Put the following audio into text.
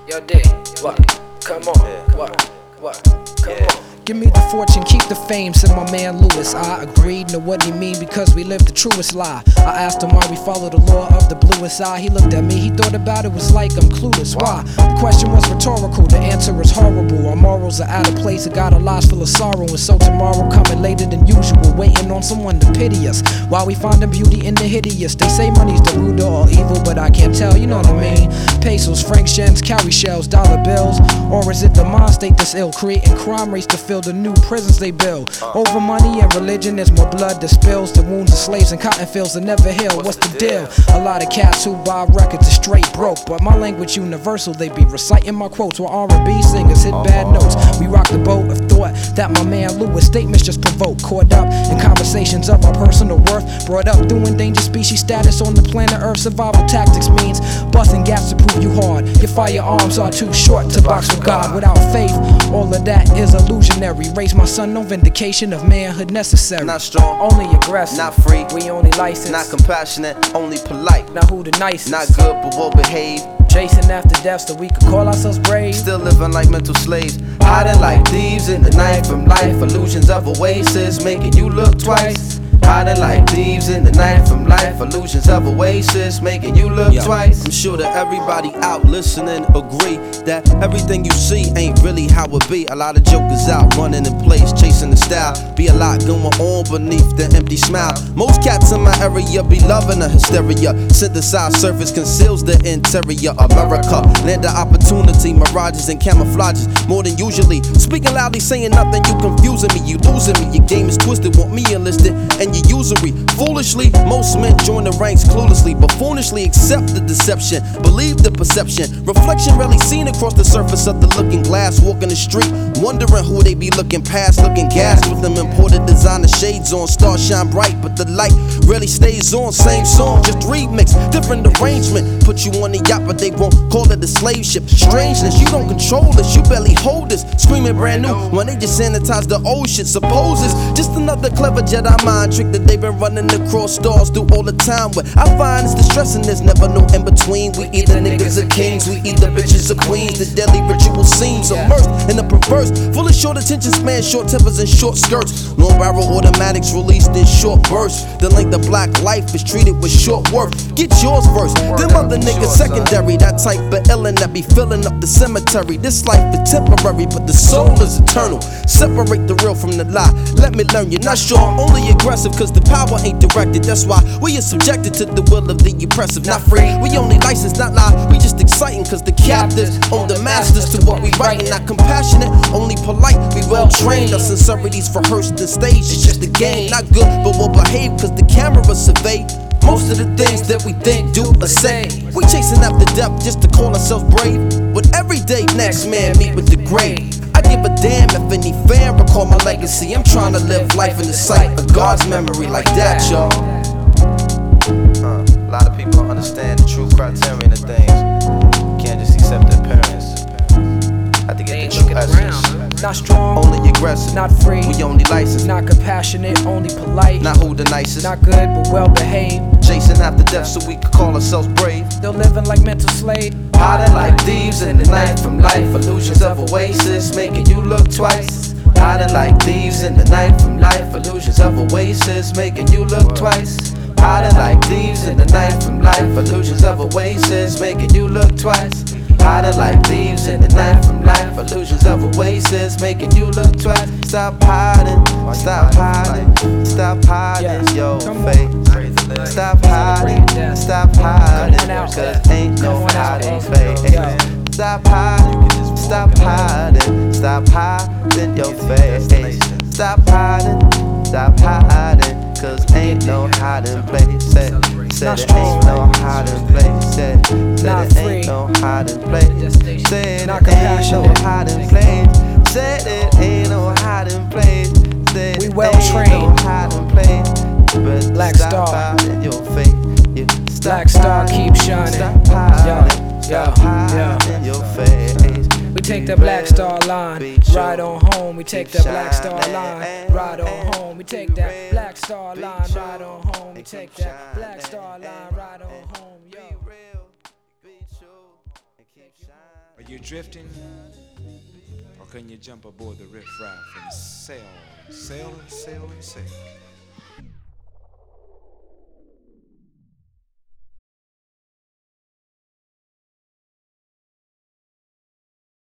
Yo, D, what? Come on, what? Come on. Give me the fortune, keep the fame, said my man Lewis. I agreed, know what he mean, because we live the truest lie. I asked him why we follow the law of the bluest eye. He looked at me, he thought about it, was like I'm clueless. Why? The question was rhetorical, the answer is horrible. Our morals are out of place, I got our lives full of sorrow. And so tomorrow coming later than usual, waiting on someone to pity us, while we finding beauty in the hideous. They say money's the root of all evil, but I can't tell, you know what I mean. Pesos, franc shens, cowrie shells, dollar bills. Or is it the mind state that's ill, creating crime rates to fill the new prisons they build? Over money and religion, there's more blood that spills. The wounds of slaves and cotton fields that never heal. What's the deal? A lot of cats who buy records are straight broke, but my language universal. They be reciting my quotes while R&B singers hit bad notes. We rock the boat of thought that my man Lewis statements just provoke. Caught up in conversations of our personal worth, brought up through endangered species status on the planet Earth. Survival tactics means busting gaps to prove you hard. Your firearms are too short to box with God. Without faith, all of that is illusionary. Raise my son, no vindication of manhood necessary. Not strong, Only aggressive, not free, we only licensed. not compassionate, only polite. Now who the nicest? Not good but well behaved. Chasing after death so we could call ourselves brave. Still living like mental slaves, hiding like thieves in the night from life. Illusions of oasis making you look twice. Hiding like thieves in the night from life. Illusions of oasis making you look twice. I'm sure that everybody out listening agree that everything you see ain't really how it be. A lot of jokers out running in place, chasing the style. Be a lot going on beneath the empty smile. Most cats in my area be loving the hysteria. Synthesized surface conceals the interior. America, land of opportunity, mirages and camouflages more than usually. Speaking loudly, saying nothing, you confusing me, you losing me. Your game is twisted, want me enlisted, and your usury. Foolishly, most men join the ranks cluelessly, but foolishly accept the deception, believe the perception. Reflection rarely seen across the surface of the looking glass. Walking the street, wondering who they be looking past, looking gas with them imported designer shades on. Stars shine bright, but the light rarely stays on. Same song, just remix, different arrangement. Put you on the yacht, but they won't call it a slave ship. Strangeness, you don't control this, you barely hold this. Screaming brand new when they just sanitize the old shit. Suppose it's just another clever Jedi mind trick that they've been running across stars through all the time. What I find is distressing, there's never no in between. We either niggas or kings, we either bitches or queens. The deadly ritual seems immersed in the perverse, full of short attention spans, short tempers and short skirts. Long barrel automatics released in short bursts. The length of black life is treated with short worth. Get yours first, them other niggas secondary. That type of illin' that be filling up the cemetery. This life is temporary, but the soul is eternal. Separate the real from the lie. Let me learn, you're not sure, only aggressive, cause the power ain't directed. That's why we are subjected to the will of the oppressive. Not free, we only licensed, not lie. We just exciting cause the captives own the masters to what we writing. Not compassionate, only polite. We well trained, our sincerities rehearsed and staged. It's just a game, not good but well behaved cause the camera survey most of the things that we think, do, or say. We chasing after depth just to call ourselves brave. With every day, next man meet with the grave. I give a damn if any fan recall my legacy. I'm trying to live life in the sight of God's memory like that, y'all. A lot of people don't understand the true criterion of things. Can't just accept their parents. Have to get the true essence. Not strong, only aggressive, not free, we only licensed. not compassionate, only polite. Not who the nicest, not good but well behaved. Chasing after death so we could call ourselves brave. Still living like mental slaves, hiding like thieves in the night from life. Illusions of oasis making you look twice. Hiding like thieves in the night from life. Illusions of oasis making you look twice. Hiding like thieves in the night from life. Illusions of oasis making you look twice. Hiding like thieves in the night from life. Illusions of oasis making you look twice. Stop hiding, stop hiding, stop hiding your face. Stop hiding, stop hiding, cause ain't no hiding face. Stop hiding, stop hiding, stop hiding your face. Stop hiding, cause ain't no hiding place. Said it ain't no hiding place. Said it ain't no hiding place. Said it ain't no hiding place. Said it ain't no hiding place. Said we well trained. But Black Star, hiding your face. Black Star keep shining. Stop hiding your face. We take the Black Star line, ride on home. We take the Black Star line, ride on home. We take that Black Star line, ride on home. We take that Black Star line, ride on home. Yo. Are you drifting? Or can you jump aboard the riffraff and sail, sail and sail and sail?